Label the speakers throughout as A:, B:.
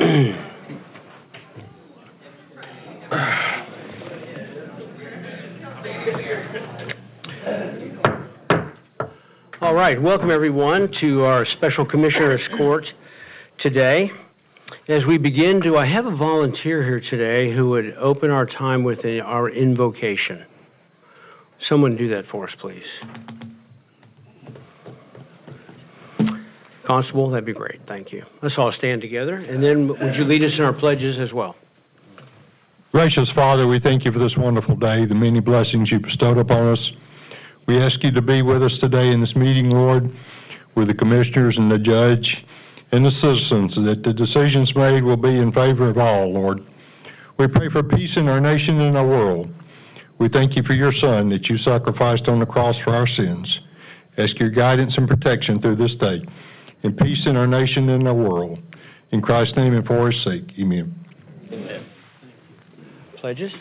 A: All right, welcome everyone to our Special Commissioners Court today. As we begin, do I have a volunteer here today who would open our time with our invocation? Someone do that for us, please. Constable, that'd be great. Thank you. Let's all stand together, and then would you lead us in our pledges as well?
B: Gracious Father, we thank you for this wonderful day, the many blessings you bestowed upon us. We ask you to be with us today in this meeting, Lord, with the commissioners and the judge and the citizens, that the decisions made will be in favor of all, Lord. We pray for peace in our nation and our world. We thank you for your Son that you sacrificed on the cross for our sins. Ask your guidance and protection through this day, and peace in our nation and our world. In Christ's name and for his sake, amen.
A: Amen. Pledges?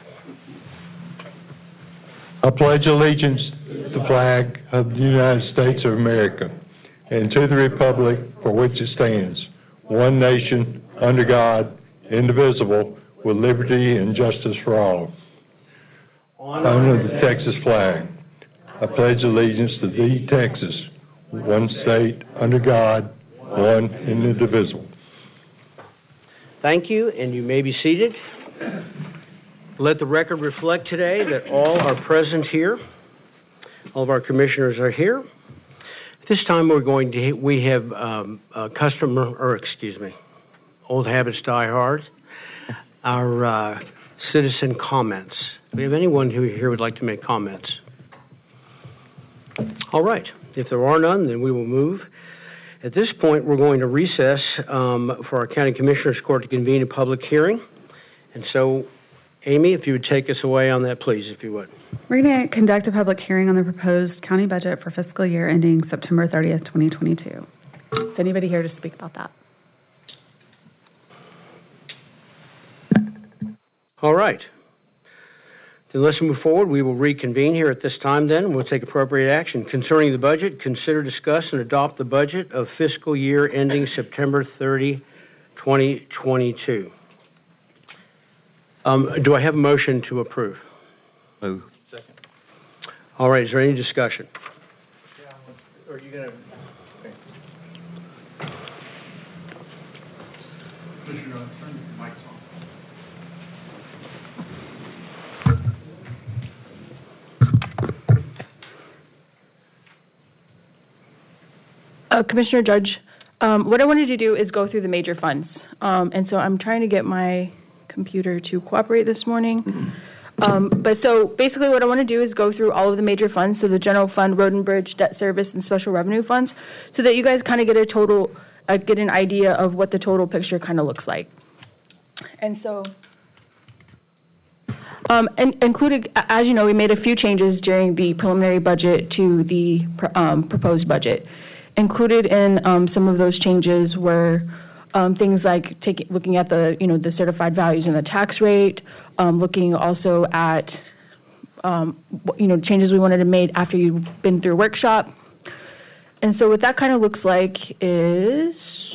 B: I pledge allegiance to the flag of the United States of America and to the republic for which it stands, one nation, under God, indivisible, with liberty and justice for all. Honor the Texas flag. I pledge allegiance to thee, Texas, one state, under God, one and indivisible.
A: Thank you, and you may be seated. Let the record reflect today that all are present here. All of our commissioners are here. This time we have old habits die hard, our citizen comments. Do we have anyone who here would like to make comments? All right. If there are none, then we will move. At this point, we're going to recess for our County Commissioners Court to convene a public hearing. And so, Amy, if you would take us away on that, please, if you would.
C: We're going to conduct a public hearing on the proposed county budget for fiscal year ending September 30th, 2022. Is anybody here to speak about that?
A: All right. Then let's move forward. We will reconvene here at this time then. We'll take appropriate action. Concerning the budget, consider, discuss, and adopt the budget of fiscal year ending September 30, 2022. Do I have a motion to approve?
D: Move.
A: Second. All right. Is there any discussion? Yeah. Are you going to? Okay.
E: Commissioner, turn your mics
F: on. Commissioner Judge, what I wanted to do is go through the major funds. And so I'm trying to get my computer to cooperate this morning. But so basically what I want to do is go through all of the major funds, so the general fund, road and bridge, debt service, and special revenue funds, so that you guys kind of get get an idea of what the total picture kind of looks like. And so, and included, as you know, we made a few changes during the preliminary budget to the proposed budget. Included in some of those changes were things like looking at the certified values in the tax rate, looking also at changes we wanted to make after you've been through a workshop. And so what that kind of looks like is,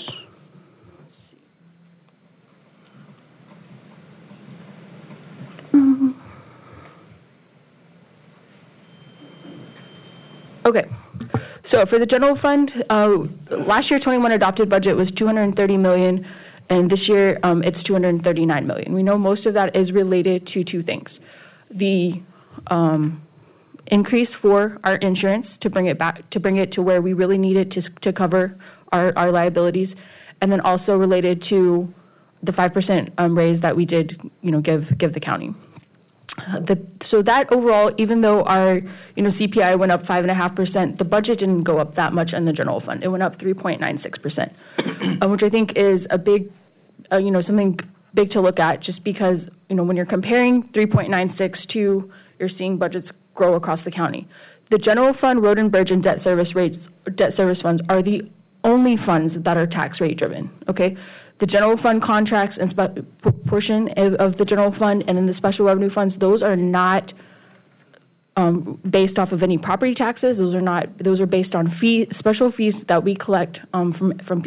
F: okay. So for the general fund, last year 21 adopted budget was $230 million, and this year it's $239 million. We know most of that is related to two things: the increase for our insurance to bring it to where we really need it to cover our liabilities, and then also related to the 5% raise that we did give the county. So that overall, even though our CPI went up 5.5%, the budget didn't go up that much in the general fund. It went up 3.96%, which I think is a big, something big to look at. Just because when you're comparing 3.96 to you're seeing budgets grow across the county. The general fund, road and bridge, and debt service funds are the only funds that are tax rate driven. Okay. The general fund contracts and portion of the general fund, and then the special revenue funds, those are not based off of any property taxes. Those are based on special fees that we collect from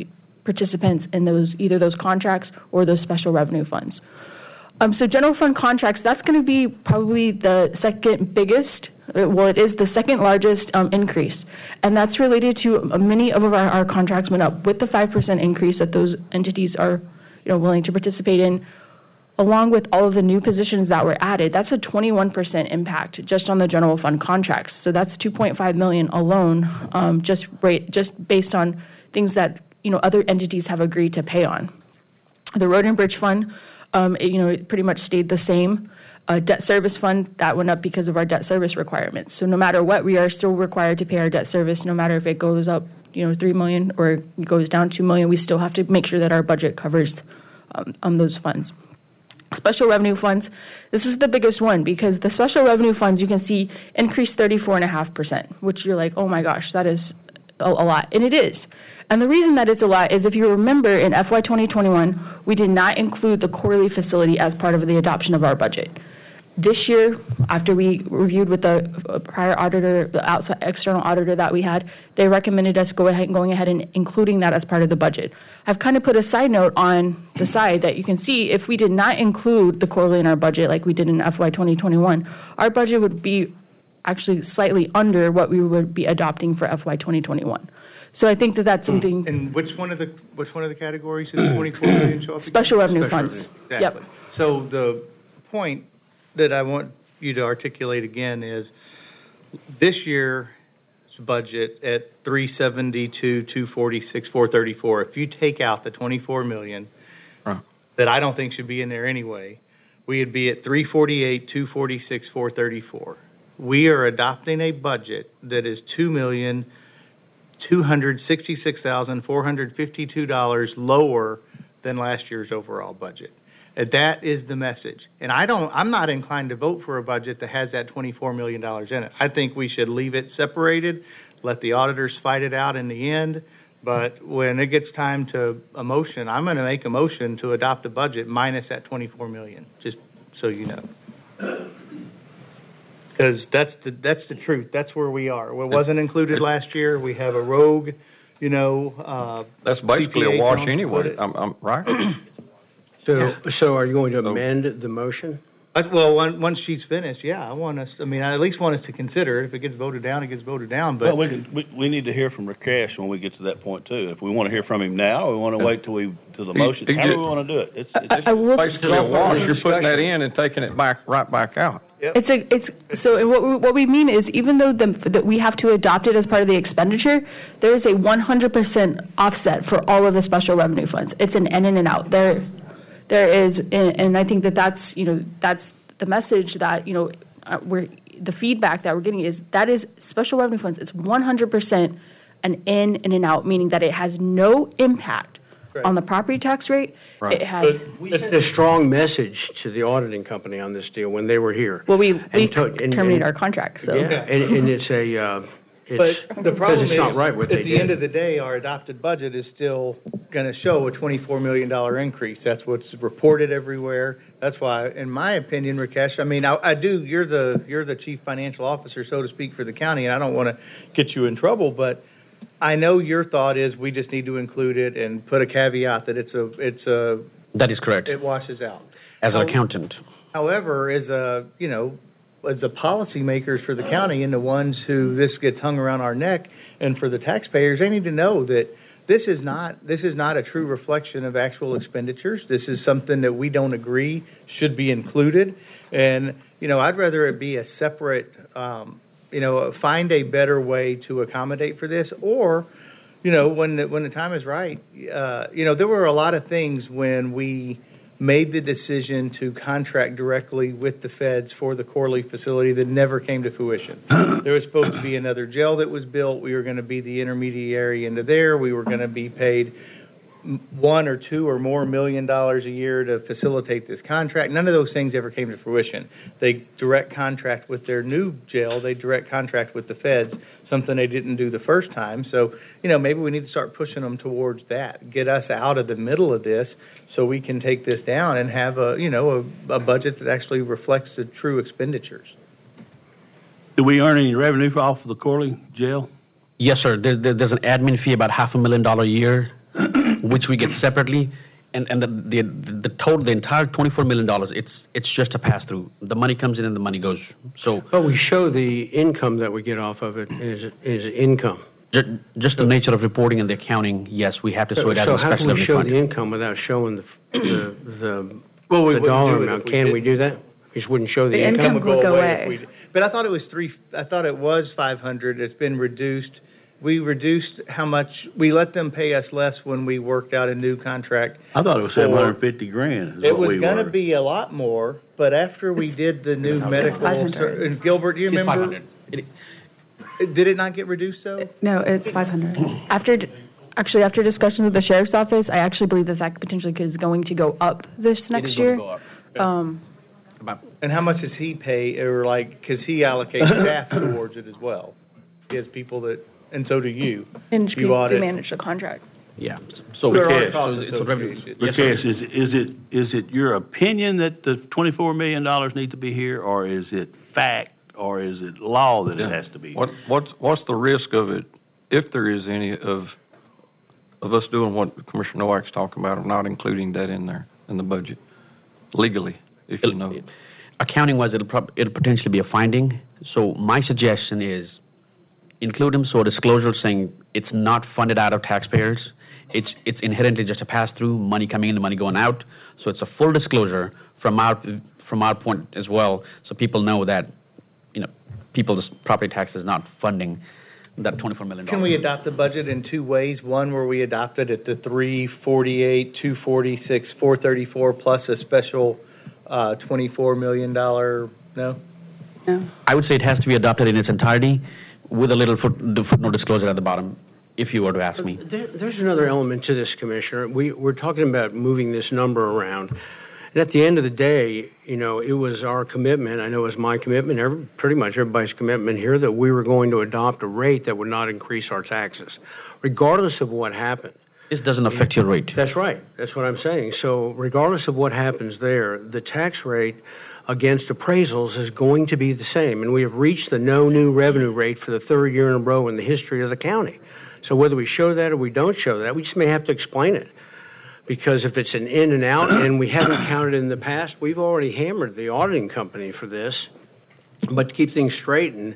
F: participants in either those contracts or those special revenue funds. So general fund contracts, that's going to be probably the second biggest, it is the second largest increase. And that's related to many of our contracts went up with the 5% increase that those entities are willing to participate in, along with all of the new positions that were added. That's a 21% impact just on the general fund contracts. So that's $2.5 million alone, just based on things that other entities have agreed to pay on. The Road and Bridge Fund, it pretty much stayed the same. Debt service fund, that went up because of our debt service requirements. So no matter what, we are still required to pay our debt service, no matter if it goes up, $3 million or it goes down $2 million. We still have to make sure that our budget covers those funds. Special revenue funds, this is the biggest one because the special revenue funds, you can see, increased 34.5%, which you're like, oh my gosh, that is a lot. And it is. And the reason that it's a lot is if you remember in FY 2021, we did not include the Corley facility as part of the adoption of our budget. This year, after we reviewed with the prior auditor, the outside external auditor that we had, they recommended us going ahead and including that as part of the budget. I've kind of put a side note on the side that you can see if we did not include the Corley in our budget like we did in FY 2021, our budget would be actually slightly under what we would be adopting for FY 2021. So I think that that's something.
D: And which one of the categories is 24 million show up again?
F: Special revenue funds.
D: Exactly.
F: Yep.
D: So the point that I want you to articulate again is this year's budget at 372, 246, 434. If you take out the 24 million that I don't think should be in there anyway, we'd be at 348, 246, 434. We are adopting a budget that is $2,266,452 lower than last year's overall budget. That is the message. And I'm not inclined to vote for a budget that has that $24 million in it. I think we should leave it separated, let the auditors fight it out in the end. But when it gets time to a motion, I'm going to make a motion to adopt a budget minus that $24 million, just so you know. Because that's the truth. That's where we are. It wasn't included last year. We have a rogue,
E: that's basically
D: CPA
E: a wash
D: council
E: anyway.
D: put it.
E: I'm right.
A: So are you going to amend the motion?
D: Well, once she's finished, I at least want us to consider it. If it gets voted down, it gets voted down. But
G: Well, we need to hear from Rakesh when we get to that point too. If we want to hear from him now, or we want to wait till the motion. How do we want to do it? It's
E: Basically a wash. You're putting that in and taking it right back out.
F: So what we mean is even though that we have to adopt it as part of the expenditure, there is a 100% offset for all of the special revenue funds. It's an in and out. There is, and I think that's the message that the feedback that we're getting is special revenue funds. It's 100% an in and an out, meaning that it has no impact on the property tax rate.
E: Right.
F: It has.
A: We sent a strong message to the auditing company on this deal when they were here.
F: Well, we terminated our contract. So.
A: Yeah, and it's a.
D: But the problem
A: it's not right what
D: at
A: they
D: the
A: did.
D: end of the day, our adopted budget is still going to show a $24 million increase. That's what's reported everywhere. That's why, in my opinion, Rakesh, I do. You're the chief financial officer, so to speak, for the county, and I don't want to get you in trouble, but I know your thought is we just need to include it and put a caveat that it's a.
H: That is correct.
D: It washes out.
H: As an accountant.
D: However, as the policymakers for the county and the ones who this gets hung around our neck, and for the taxpayers, they need to know that this is not a true reflection of actual expenditures. This is something that we don't agree should be included, and I'd rather it be a separate. Find a better way to accommodate for this, or when the time is right. There were a lot of things when we made the decision to contract directly with the feds for the Corley facility that never came to fruition. There was supposed to be another jail that was built. We were going to be the intermediary into there. We were going to be paid $1 or $2 or more $1 million a year to facilitate this contract. None of those things ever came to fruition. They direct contract with their new jail. They direct contract with the feds, something they didn't do the first time. So, maybe we need to start pushing them towards that, get us out of the middle of this so we can take this down and have a budget that actually reflects the true expenditures.
G: Do we earn any revenue off of the Corley jail?
H: Yes, sir. There's an admin fee about $500,000 a year. which we get separately, and the total, the entire $24 million, it's just a pass-through. The money comes in and the money goes. So
A: But we show the income that we get off of it is income.
H: just the nature of reporting and the accounting, yes, we have to show it as a
A: So how can
H: special
A: we
H: revenue
A: show
H: fund.
A: the income without showing the
D: Well, we wouldn't
A: dollar
D: do it
A: amount?
D: if we
A: Can we
D: didn't.
A: do that? We just wouldn't show the
C: The
A: income?
C: income will go away.
D: if we- But I thought it was I thought it was 500, it's been reduced. We reduced how much, we let them pay us less when we worked out a new contract.
G: I thought it was 750 grand is
D: It
G: what we
D: was gonna
G: were.
D: be a lot more, but after we did the new medical,
C: 500.
D: and Gilbert, do you
H: It's
D: remember?
H: 500.
D: Did it not get reduced though?
C: No, it's 500.
F: After discussions with the sheriff's office, I actually believe that potentially is going to go up this
H: It
F: next
H: is going
F: year.
H: to go up. About
D: And how much does he pay, or like, cause he allocates staff towards it as well? He has people that, and so do you.
F: And
D: You audit.
F: to manage the contract.
H: Yeah. So
D: There are
G: Yes.
D: costs
H: it's a revenue.
D: associated.
H: Yes, sir.
G: Rakesh, is it your opinion that the $24 million need to be here, or is it fact, or is it law that it has to be?
E: What's the risk of it, if there is any, of us doing what Commissioner Nowak's talking about, of not including that in there, in the budget, legally, if you know?
H: Accounting-wise, it'll potentially be a finding. So my suggestion is include them, so a disclosure saying it's not funded out of taxpayers. It's inherently just a pass-through, money coming in, money going out. So it's a full disclosure from our point as well, so people know that, people's property tax is not funding that $24 million.
D: Can we adopt the budget in two ways? One where we adopt it at the 348, 246, 434 plus a special $24 million, no?
C: No.
H: I would say it has to be adopted in its entirety with a little footnote disclosure at the bottom, if you were to ask me.
A: There's another element to this, Commissioner. We're talking about moving this number around. And at the end of the day, it was our commitment, I know it was my commitment, pretty much everybody's commitment here, that we were going to adopt a rate that would not increase our taxes, regardless of what happened.
H: This doesn't affect your rate.
A: That's right. That's what I'm saying. So regardless of what happens there, the tax rate against appraisals is going to be the same. And we have reached the no new revenue rate for the third year in a row in the history of the county. So whether we show that or we don't show that, we just may have to explain it. Because if it's an in and out, and we haven't counted in the past, we've already hammered the auditing company for this. But to keep things straight and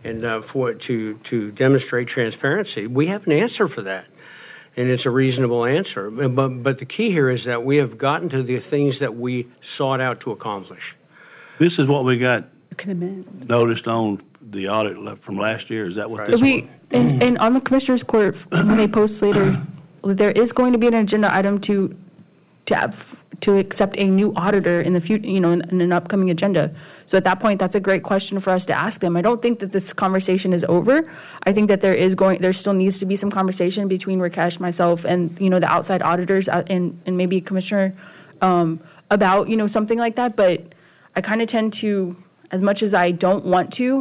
A: to demonstrate transparency, we have an answer for that. And it's a reasonable answer. But the key here is that we have gotten to the things that we sought out to accomplish.
G: This is what we got
C: Could have been.
G: noticed on the audit from last year, is that what
A: Right.
G: this
F: So
G: was?
F: and on the Commissioner's Court, when they post later, there is going to be an agenda item to accept a new auditor in the future, in an upcoming agenda. So at that point, that's a great question for us to ask them. I don't think that this conversation is over. I think that there still needs to be some conversation between Rakesh, myself, and, the outside auditors, and maybe Commissioner, about, something like that. But I kind of tend to, as much as I don't want to.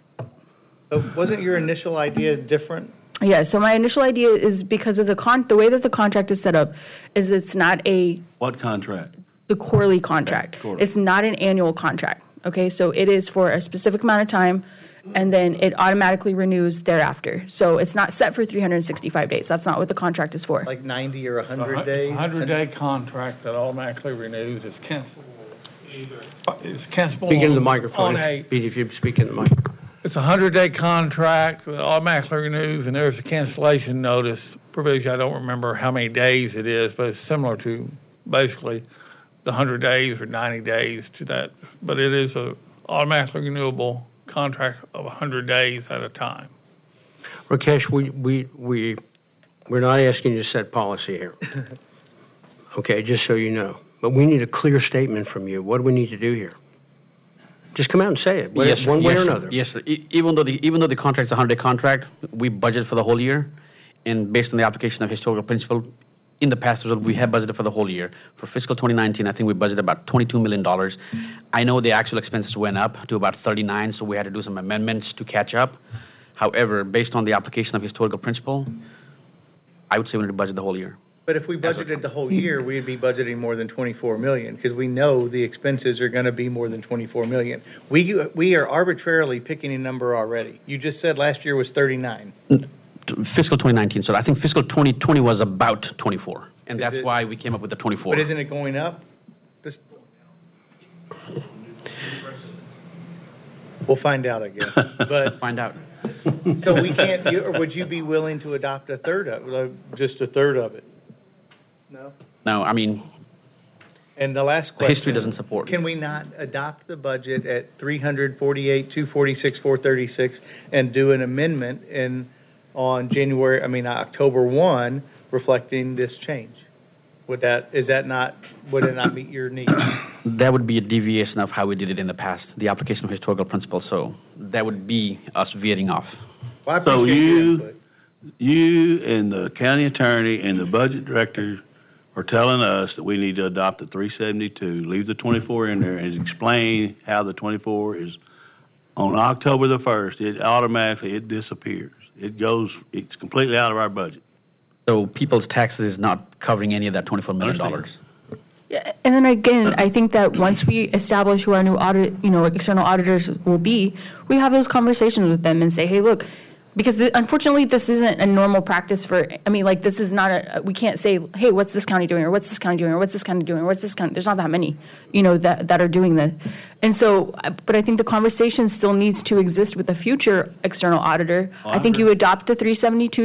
D: Wasn't your initial idea different?
F: Yeah, so my initial idea is because of the way that the contract is set up, is it's not
G: What contract?
F: the quarterly contract.
G: Quarterly.
F: It's not an annual contract, okay? So it is for a specific amount of time, and then it automatically renews thereafter. So it's not set for 365 days. That's not what the contract is for.
D: Like 90 or 100 days?
I: 100-day contract that automatically renews is cancelable. It's cancelable.
A: Speak into the microphone.
I: On
A: Pete, if you speak in the microphone.
I: it's a 100-day contract that automatically renews, and there's a cancellation notice provision. I don't remember how many days it is, but it's similar to basically the 100 days or 90 days to that. But it is a automatically renewable contract of 100 days at a time.
A: Rakesh, we're not asking you to set policy here. Okay, just so you know. But we need a clear statement from you. What do we need to do here? Just come out and say it,
H: Yes, sir.
A: one way
H: Yes,
A: or
H: sir.
A: another.
H: Yes, sir. Even though the contract's a 100-day contract, we budget for the whole year, and based on the application of historical principle, in the past, we have budgeted for the whole year. For fiscal 2019, I think we budgeted about $22 million. I know the actual expenses went up to about 39, so we had to do some amendments to catch up. However, based on the application of historical principle, I would say we need to budget the whole year.
D: But if we budgeted the whole year, we'd be budgeting more than 24 million, because we know the expenses are gonna be more than 24 million. We are arbitrarily picking a number already. You just said last year was 39.
H: Fiscal 2019, so I think fiscal 2020 was about 24, And
D: Is
H: that's
D: it-
H: why we came up with the 24.
D: But isn't it going up? This- We'll find out, I guess. But,
H: Find out.
D: so we can't, or would you be willing to adopt a third of, just a third of it? No?
H: No, I mean,
D: And the last
H: the
D: question.
H: history doesn't support it.
D: Can we not adopt the budget at 348, 246, 436, and do an amendment on October 1, reflecting this change? Would it not meet your needs?
H: That would be a deviation of how we did it in the past, the application of historical principles, so that would be us veering off.
D: Well, I
G: So
D: appreciate your
G: you-
D: input.
G: You and the county attorney and the budget director are telling us that we need to adopt the 372, leave the 24 in there, and explain how the 24 is, on October the 1st, it disappears. It's completely out of our budget.
H: So people's taxes is not covering any of that $24 million.
G: Understand.
F: Yeah, and then again, I think that once we establish who our new external auditors will be, we have those conversations with them and say, hey, look, because unfortunately this isn't a normal practice this is not we can't say, hey, what's this county doing, or what's this county doing, or what's this county doing, or what's this county, there's not that many, that are doing this. And so, but I think the conversation still needs to exist with a future external auditor. I think you adopt the 372,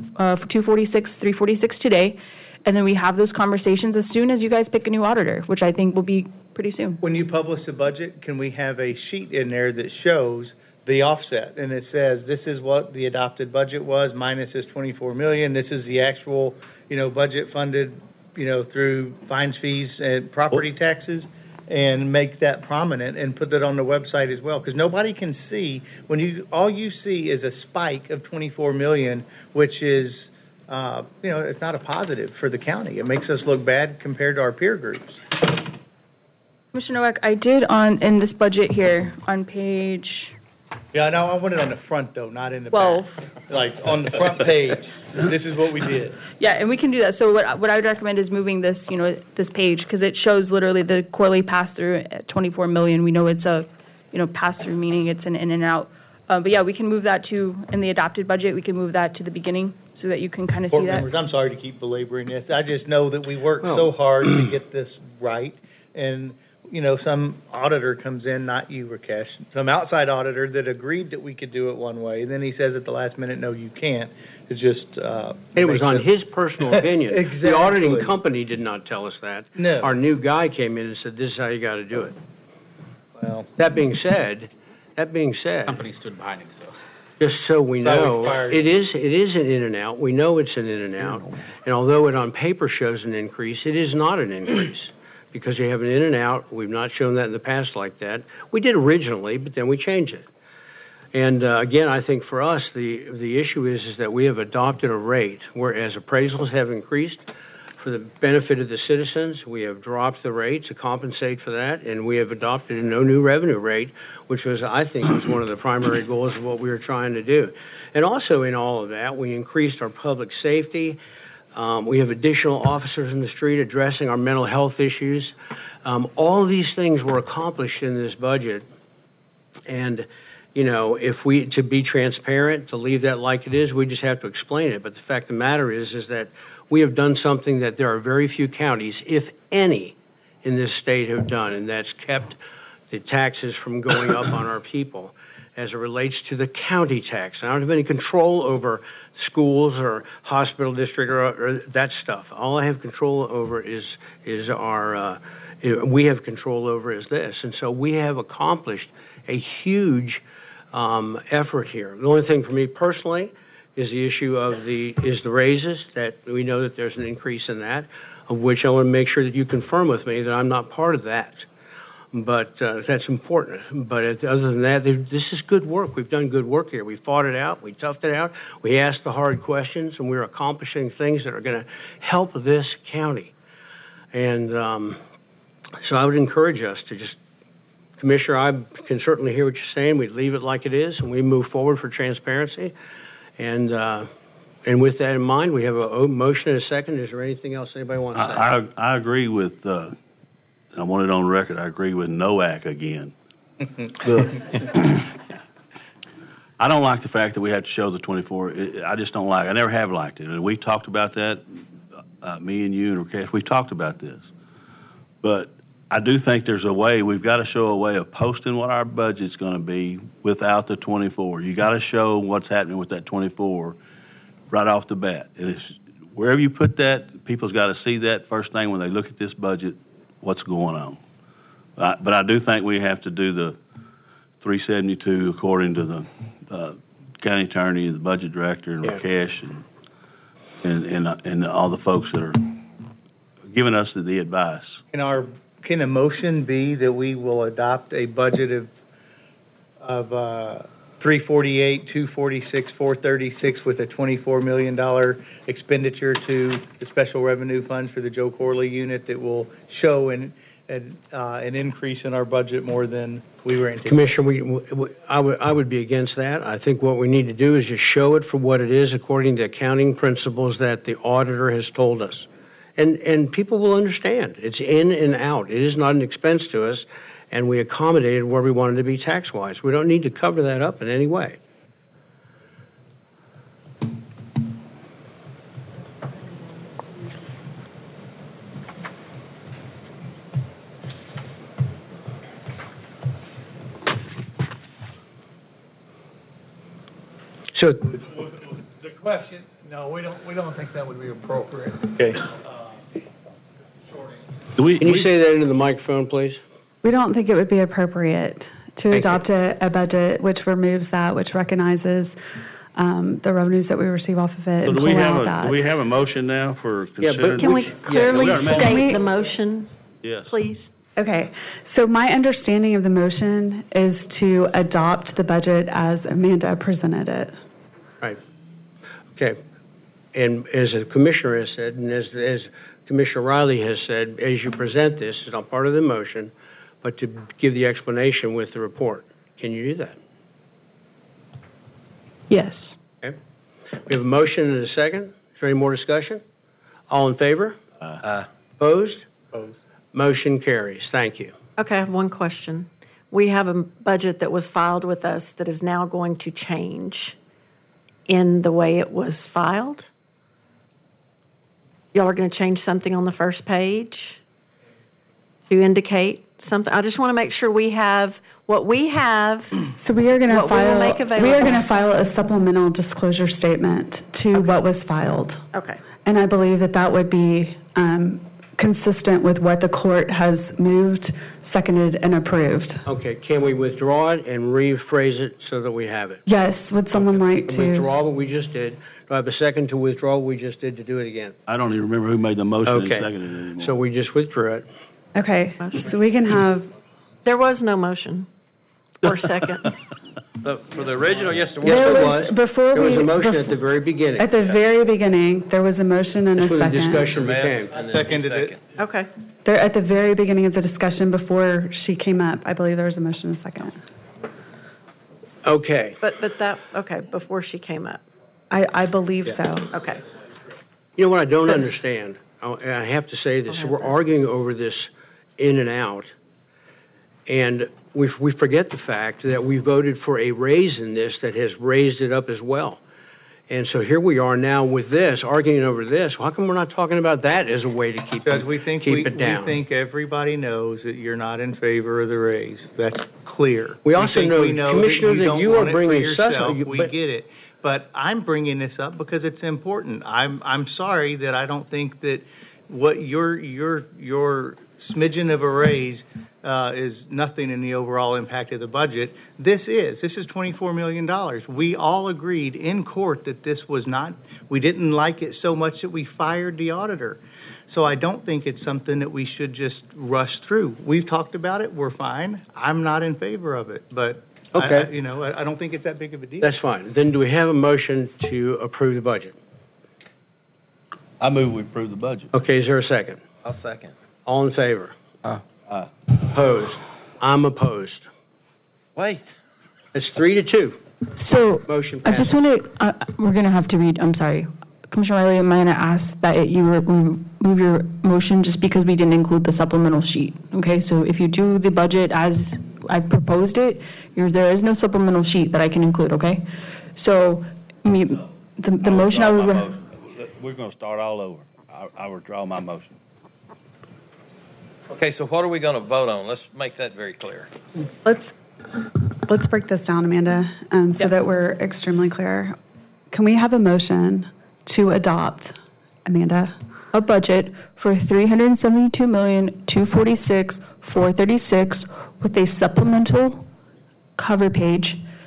F: 246, 346 today, and then we have those conversations as soon as you guys pick a new auditor, which I think will be pretty soon.
D: When you publish the budget, can we have a sheet in there that shows the offset, and it says, this is what the adopted budget was, minus this 24 million, this is the actual, budget funded, through fines, fees, and property taxes, and make that prominent and put that on the website as well, because nobody can see, all you see is a spike of 24 million, which is, it's not a positive for the county. It makes us look bad compared to our peer groups.
F: Commissioner Nowak, I did in this budget here, on page
D: Yeah, no, I want it on the front, though, not in the
F: 12.
D: back. Like, on the front page, this is what we did.
F: Yeah, and we can do that. So what I would recommend is moving this, this page, because it shows literally the quarterly pass-through at 24 million. We know it's a, pass-through, meaning it's an in and out. But yeah, we can move that in the adopted budget, we can move that to the beginning so that you can kind of see
D: Board
F: that.
D: members, I'm sorry to keep belaboring this. I just know that we worked so hard to get this right, and some auditor comes in, not you, Rakesh, some outside auditor that agreed that we could do it one way, and then he says at the last minute, no, you can't. It's just,
A: It was on his personal opinion.
D: Exactly.
A: The auditing company did not tell us that.
D: No.
A: Our new guy came in and said, this is how you gotta do it.
D: Well,
A: That being said,
H: Company stood behind it, so.
A: just so we
D: So
A: know,
D: expired.
A: it is an in and out. We know it's an in and out. And although it on paper shows an increase, it is not an increase. Because you have an in and out, we've not shown that in the past like that. We did originally, but then we changed it. And, again, I think for us, the issue is that we have adopted a rate, whereas appraisals have increased for the benefit of the citizens, we have dropped the rate to compensate for that, and we have adopted a no new revenue rate, which was, I think, was one of the primary goals of what we were trying to do. And also in all of that, we increased our public safety. We have additional officers in the street addressing our mental health issues. All of these things were accomplished in this budget. And, to be transparent, to leave that like it is, we just have to explain it. But the fact of the matter is that we have done something that there are very few counties, if any, in this state have done, and that's kept the taxes from going up on our people as it relates to the county tax. I don't have any control over schools or hospital district or that stuff. All I have control over is we have control over is this. And so we have accomplished a huge effort here. The only thing for me personally is the issue of the raises, that we know that there's an increase in that, of which I want to make sure that you confirm with me that I'm not part of that. But that's important. But other than that, this is good work. We've done good work here. We fought it out. We toughed it out. We asked the hard questions, and we're accomplishing things that are going to help this county. And so I would encourage us to just, Commissioner, I can certainly hear what you're saying. We leave it like it is, and we move forward for transparency. And with that in mind, we have a motion and a second. Is there anything else anybody wants to say?
G: I agree with, I want it on record, I agree with Nowak again. I don't like the fact that we have to show the 24. I just don't like it. I never have liked it. And we talked about that me and you and Rakesh, we talked about this. But I do think there's a way, we've got to show a way of posting what our budget's going to be without the 24. You got to show what's happening with that 24 right off the bat. Wherever you put that, people's got to see that first thing when they look at this budget, what's going on. But I do think we have to do the 372 according to the county attorney, the budget director, and Rakesh, and all the folks that are giving us the advice.
D: Can a motion be that we will adopt a budget of 348, 246, 436 with a $24 million expenditure to the special revenue funds for the Joe Corley unit that will show an increase in our budget more than we were anticipating?
A: Commissioner, I would be against that. I think what we need to do is just show it for what it is according to accounting principles that the auditor has told us. And people will understand. It's in and out. It is not an expense to us, and we accommodated where we wanted to be tax-wise. We don't need to cover that up in any way. So
I: The question, no, we don't think that would be appropriate.
A: okay. Can you say that into the microphone, please?
C: We don't think it would be appropriate to
A: Thank
C: adopt a budget which removes that, which recognizes the revenues that we receive off of it.
G: So
C: and
G: do we
C: pull
G: have
C: out that.
G: do we have a motion now for
A: Yeah, but
G: consideration?
J: Can we clearly
G: we got a motion.
J: state the motion,
G: Yes.
J: please?
C: Okay, so my understanding of the motion is to adopt the budget as Amanda presented it.
A: Right. Okay. And as the commissioner has said, and as Commissioner Riley has said, as you present this, it's not part of the motion, but to give the explanation with the report. Can you do that?
F: Yes.
A: Okay. We have a motion and a second. Is there any more discussion? All in favor? Opposed?
D: Opposed.
A: Motion carries. Thank you.
J: Okay, I have one question. We have a budget that was filed with us that is now going to change in the way it was filed. Y'all are going to change something on the first page to indicate something. I just want to make sure we have what we have.
C: So we are going to
J: What we will make available.
C: we are going to file a supplemental disclosure statement to what was filed.
J: Okay.
C: And I believe that that would be consistent with what the court has moved, seconded, and approved.
A: Okay, can we withdraw it and rephrase it so that we have it?
C: Yes, would someone like to?
A: Withdraw what we just did. Do I have a second to withdraw what we just did to do it again?
G: I don't even remember who made the motion and
A: Okay.
G: seconded it anymore.
A: So we just withdrew it.
C: Okay, so we can have,
J: There was no motion or second.
H: For the original, yes, there was.
A: Yes,
C: there
A: there
C: was,
A: was.
C: before
A: There was
C: we,
A: a motion at the very beginning.
C: at the very beginning, there was a motion and a
A: That's where the
C: second.
A: discussion became.
D: Seconded it.
J: Okay.
C: There, at the very beginning of the discussion before she came up, I believe there was a motion and a second.
A: Okay.
J: But that, okay, before she came up.
C: I believe so.
J: Okay.
A: You know what I don't understand? And I have to say this, we're arguing over this in and out, and we forget the fact that we voted for a raise in this that has raised it up as well. And so here we are now with this, arguing over this. How come we're not talking about that as a way to keep
D: Because we think
A: it down?
D: we think everybody knows that you're not in favor of the raise. That's clear.
A: We also
D: think
A: know,
D: we know
A: Commissioner, that
D: don't
A: you are
D: want it for
A: bringing
D: yourself.
A: stuff-
D: We
A: but-
D: get it. But I'm bringing this up because it's important. I'm sorry that I don't think that what your smidgen of a raise is nothing in the overall impact of the budget. This is $24 million. We all agreed in court that this was not, we didn't like it so much that we fired the auditor. So I don't think it's something that we should just rush through. We've talked about it, we're fine. I'm not in favor of it, but
A: Okay.
D: I don't think it's that big of a deal.
A: That's fine. Then do we have a motion to approve the budget?
G: I move we approve the budget.
A: Okay, is there a second?
H: I'll second.
A: All in favor?
G: Aye.
A: Opposed? I'm opposed.
H: Wait.
A: It's 3-2.
F: So,
A: Motion
F: I
A: passes.
F: just want to, we're going to have to read, I'm sorry. Commissioner Riley, I'm going to ask that you move your motion just because we didn't include the supplemental sheet, okay? So if you do the budget as I proposed it, there is no supplemental sheet that I can include, okay? So, the motion I would...
G: We're going to start all over. I withdraw my motion.
K: Okay, so what are we gonna vote on? Let's make that very clear.
C: Let's break this down, Amanda, so that we're extremely clear. Can we have a motion to adopt, Amanda?
F: A budget for $372,246,436 with a supplemental cover page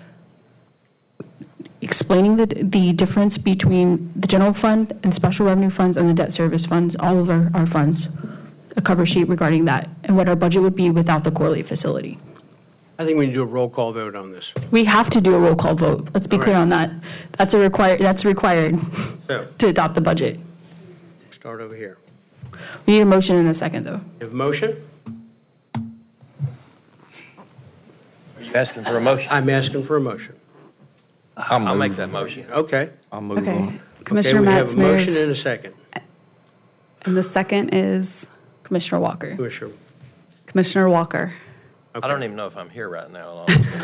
F: explaining the difference between the general fund and special revenue funds and the debt service funds, all of our funds. A cover sheet regarding that and what our budget would be without the Corley facility.
A: I think we need to do a roll call vote on this.
F: We have to do a roll call vote. Let's be clear on that. That's required
A: So,
F: to adopt the budget.
A: start over here.
F: We need a motion in a second, though.
A: You have a motion?
K: Are you asking for a motion?
A: I'm asking for a motion.
K: I'll make that motion.
A: Okay.
E: I'll move
C: Okay.
E: on.
C: Commissioner
A: Okay, we have
C: Metz
A: a motion
C: moves,
A: and a second.
C: and the second is
F: Commissioner Walker.
A: Commissioner.
C: Walker.
K: I don't even know if I'm here right now.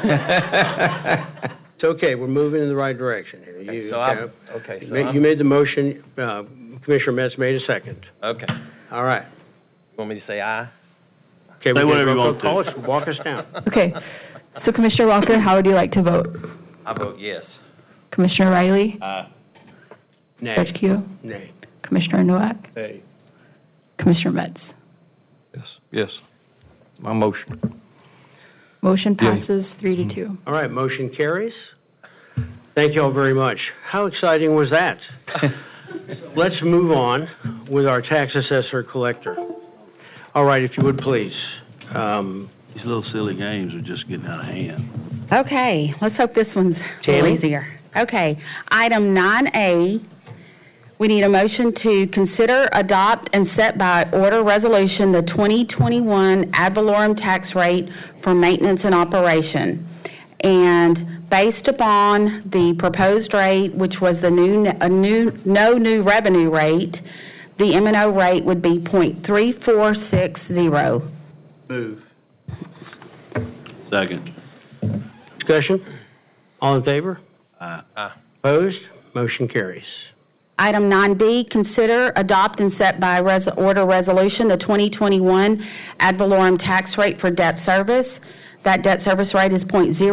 A: It's okay, we're moving in the right direction here. You, you made the motion, Commissioner Metz made a second.
K: Okay.
A: All right.
K: Want me to say aye?
A: Okay,
G: Say whatever you want to.
A: call us, walk us down.
F: Okay. So Commissioner Walker, how would you like to vote?
K: I vote yes.
F: Commissioner Riley?
A: Nay.
F: Judge Keel?
A: Nay.
F: Commissioner Noack?
D: Hey.
F: Commissioner Metz?
E: Yes. My motion.
F: Motion
E: Yay.
F: passes 3-2.
A: All right, motion carries. Thank you all very much. How exciting was that? Let's move on with our tax assessor collector. All right, if you would, please.
G: These little silly games are just getting out of hand.
L: Okay, let's hope this one's a
A: Tammy?
L: little easier. Okay, item 9A, we need a motion to consider, adopt, and set by order resolution the 2021 ad valorem tax rate for maintenance and operation. And based upon the proposed rate, which was the no new revenue rate, the M&O rate would be .3460.
D: Move.
G: Second.
A: Discussion? All in favor?
G: Aye.
A: Opposed? Motion carries.
L: Item 9B, consider, adopt, and set by order resolution the 2021 ad valorem tax rate for debt service. That debt service rate is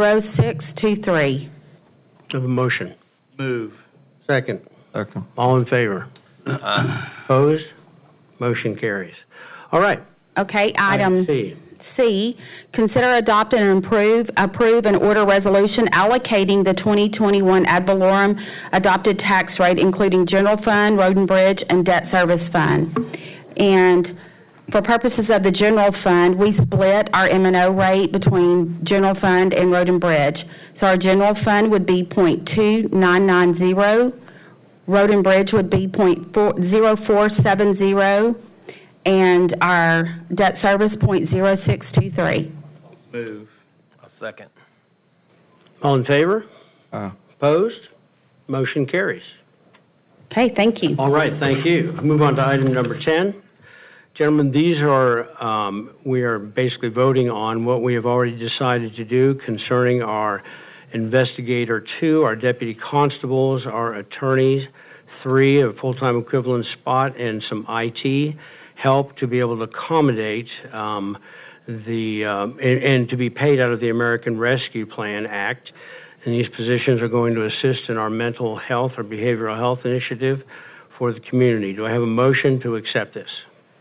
L: .0623.
A: Have a motion.
D: Move.
A: Second.
E: Second.
A: All in favor? Opposed? Motion carries. All right.
L: Okay, item
A: C.
L: C, consider, adopt, and approve an order resolution allocating the 2021 ad valorem adopted tax rate, including general fund, road and bridge, and debt service fund. And for purposes of the general fund, we split our M&O rate between general fund and road and bridge. So our general fund would be .2990, road and bridge would be .0470, and our debt service .0623.
D: Move.
K: A second.
A: All in favor?
E: Aye.
A: Opposed? Motion carries.
L: Okay, thank you.
A: All right, thank you. Move on to item number 10. Gentlemen, these are, we are basically voting on what we have already decided to do concerning our investigator 2, our deputy constables, our attorneys 3, a full-time equivalent spot, and some IT help to be able to accommodate and to be paid out of the American Rescue Plan Act. And these positions are going to assist in our mental health or behavioral health initiative for the community. Do I have a motion to accept this?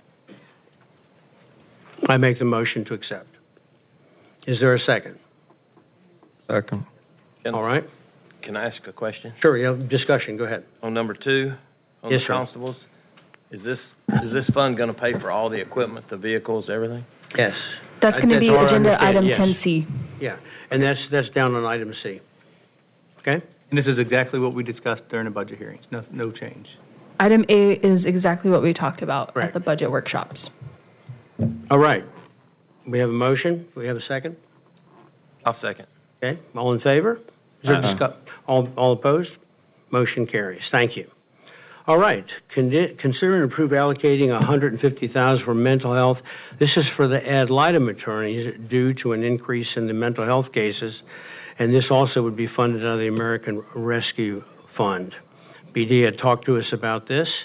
A: I make the motion to accept. Is there a second?
E: Second.
A: All right.
K: Can I ask a question?
A: Sure, you have discussion. Go ahead.
K: On number 2, on
A: Yes,
K: the
A: sir.
K: constables, is this fund gonna pay for all the equipment, the vehicles, everything?
A: Yes.
F: That's going to be
A: our
F: agenda item
A: understanding, yes.
F: 10C.
A: Yeah, and that's down on item C. Okay?
D: And this is exactly what we discussed during the budget hearings. No change.
F: Item A is exactly what we talked about
A: Correct.
F: at the budget workshops.
A: All right. We have a motion. We have a second?
K: I'll second.
A: Okay, all in favor? Is there
E: Aye.
A: all opposed? Motion carries. Thank you. All right, consider and approve allocating $150,000 for mental health. This is for the ad litem attorneys due to an increase in the mental health cases, and this also would be funded out of the American Rescue Fund. BD had talked to us about this,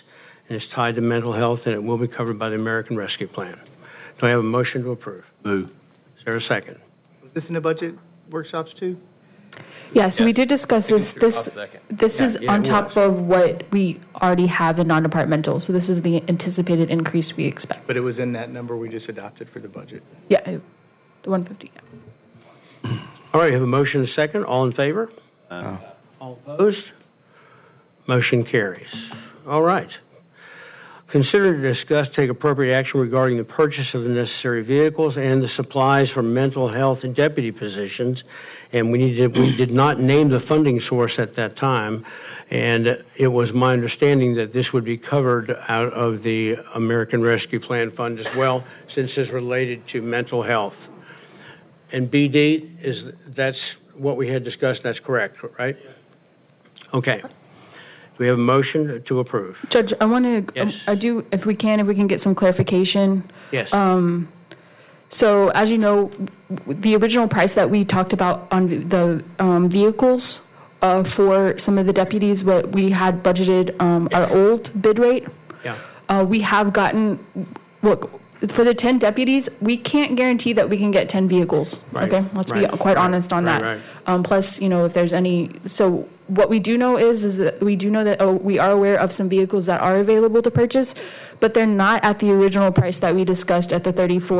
A: and it's tied to mental health, and it will be covered by the American Rescue Plan. Do I have a motion to approve?
G: Move.
A: Is there a second?
D: Was this in the budget workshops too?
F: Yeah, so we did discuss this.
K: I'll second.
F: This is
A: Yeah,
F: on
A: it
F: top of what we already have in non-departmental, so this is the anticipated increase we expect.
D: But it was in that number we just adopted for the budget.
F: Yeah, the 150. Yeah.
A: All right, you have a motion and a second. All in favor? All opposed? Motion carries. All right. Consider to discuss, take appropriate action regarding the purchase of the necessary vehicles and the supplies for mental health and deputy positions. And we did not name the funding source at that time. And it was my understanding that this would be covered out of the American Rescue Plan Fund as well, since it's related to mental health. And BD, that's what we had discussed, that's correct, right? Okay. Do we have a motion to approve?
F: Judge, I want to,
A: Yes.
F: if we can get some clarification.
A: Yes.
F: So as you know, the original price that we talked about on the vehicles for some of the deputies, what we had budgeted, our old bid rate.
A: Yeah.
F: We have gotten, look, for the 10 deputies, we can't guarantee that we can get 10 vehicles.
A: Right.
F: Okay, let's be quite honest on that.
A: Right.
F: Plus, if there's any, so what we do know is that we do know that we are aware of some vehicles that are available to purchase, but they're not at the original price that we discussed at the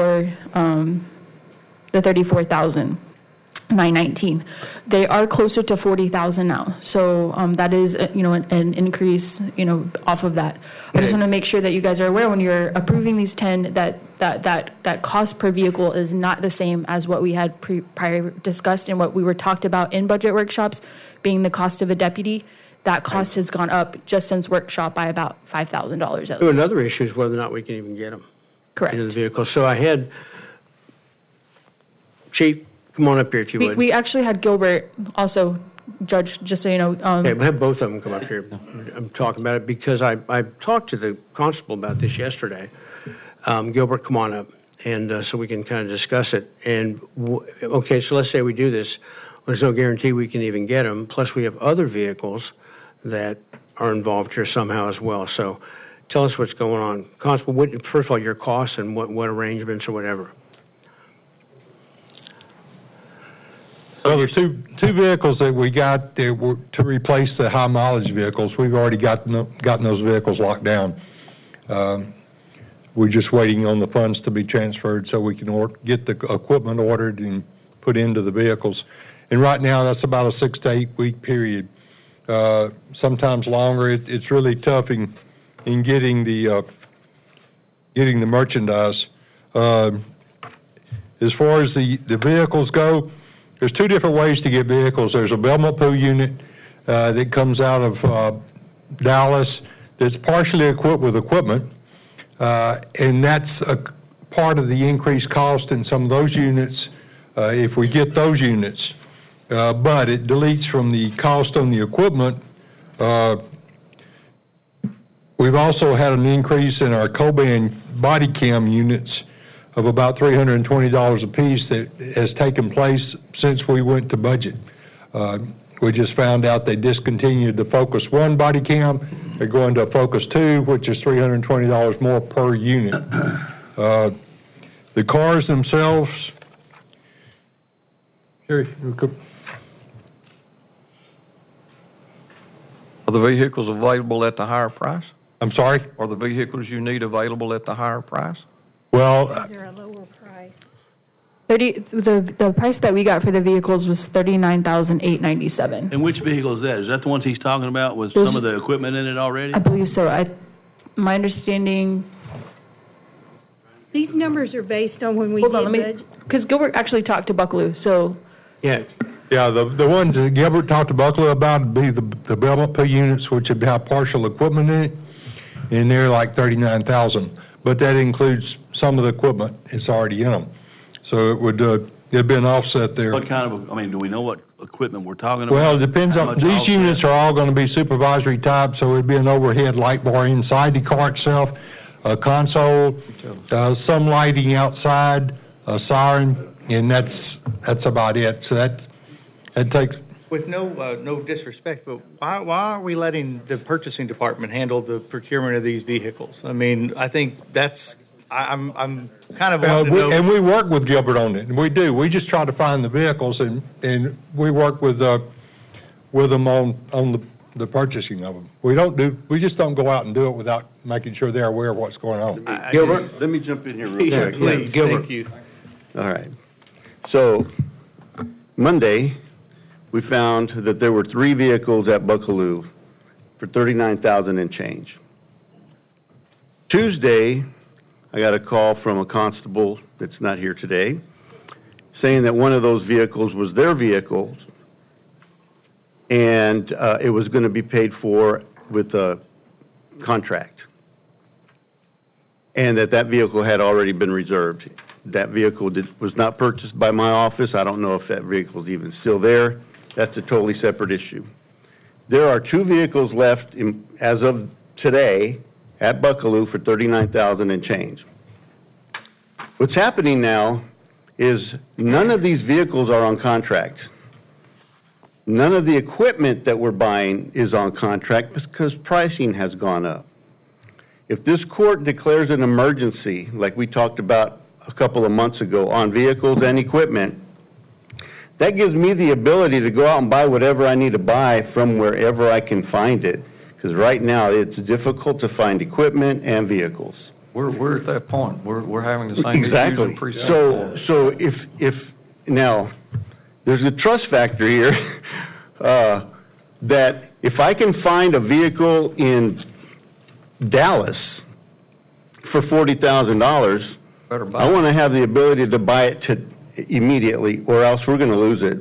F: 34,919. They are closer to 40,000 now. So that is an increase off of that. I just want to make sure that you guys are aware when you're approving these 10 that cost per vehicle is not the same as what we had prior discussed and what we were talked about in budget workshops, being the cost of a deputy. That cost has gone up just since workshop by about $5,000 at least.
A: So another issue is whether or not we can even get them
F: Correct.
A: into the vehicle. So I had, Chief, come on up here if you would.
F: We actually had Gilbert also, Judge, just so you know.
A: Okay, we'll have both of them come up here. I'm talking about it because I talked to the constable about this yesterday. Gilbert, come on up, and so we can kind of discuss it. And, okay, so let's say we do this. There's no guarantee we can even get them. Plus, we have other vehicles that are involved here somehow as well. So tell us what's going on. Constable, first of all, your costs and what arrangements or whatever.
B: Well, there's two vehicles that we got that were to replace the high mileage vehicles. We've already gotten those vehicles locked down. We're just waiting on the funds to be transferred so we can get the equipment ordered and put into the vehicles. And right now, that's about a 6 to 8 week period. Sometimes longer. It's really tough in getting the merchandise. As far as the vehicles go, there's two different ways to get vehicles. There's a Belmont Pool unit that comes out of Dallas that's partially equipped with equipment, and that's a part of the increased cost in some of those units if we get those units. But it deletes from the cost on the equipment. We've also had an increase in our Coban body cam units of about $320 a piece that has taken place since we went to budget. We just found out they discontinued the Focus 1 body cam. They're going to Focus 2, which is $320 more per unit. The cars themselves, here,
E: Are the vehicles available at the higher price?
B: I'm sorry?
E: Are the vehicles you need available at the higher price?
B: Well,
J: They're a lower price.
F: The price that we got for the vehicles was $39,897.
G: And which vehicle is that? Is that the ones he's talking about with some of the equipment in it already?
F: I believe so. My understanding.
J: These numbers are based on when we
F: Hold on,
J: did budget.
F: because Gilbert actually talked to Buckaloo, so.
A: Yeah.
B: yeah, the ones that Gilbert talked to Buckley about would be the Belmont P units, which would have partial equipment in it, and they're like $39,000. But that includes some of the equipment that's already in them. So it would, there'd be an offset there.
G: What kind of, do we know what equipment we're talking about?
B: Well, it depends
G: How
B: on,
G: much
B: these
G: offset?
B: units are all gonna be supervisory type, so it'd be an overhead light bar inside the car itself, a console, some lighting outside, a siren, and that's about it. So that takes,
D: With no disrespect, but why aren't we letting the purchasing department handle the procurement of these vehicles? I mean, I think I'm kind of wanting to know.
B: And we work with Gilbert on it, and we do. We just try to find the vehicles, and we work with them on the purchasing of them. We just don't go out and do it without making sure they're aware of what's going on.
M: Gilbert, let me jump in here real quick.
D: Please,
A: Gilbert.
D: thank you.
M: All right. So, Monday, we found that there were 3 vehicles at Buckaloo for $39,000 and change. Tuesday, I got a call from a constable that's not here today, saying that one of those vehicles was their vehicle, and it was going to be paid for with a contract, and that vehicle had already been reserved. That vehicle was not purchased by my office. I don't know if that vehicle is even still there. That's a totally separate issue. There are 2 vehicles left as of today at Buckaloo for $39,000 and change. What's happening now is none of these vehicles are on contract. None of the equipment that we're buying is on contract because pricing has gone up. If this court declares an emergency, like we talked about a couple of months ago, on vehicles and equipment, that gives me the ability to go out and buy whatever I need to buy from wherever I can find it. Because right now, it's difficult to find equipment and vehicles.
E: We're at that point. We're having the same issues
M: Exactly.
E: in precinct 4.
M: So if now, there's a trust factor here, that if I can find a vehicle in Dallas for $40,000,
E: Better buy
M: I want to have the ability to buy it immediately, or else we're going to lose it.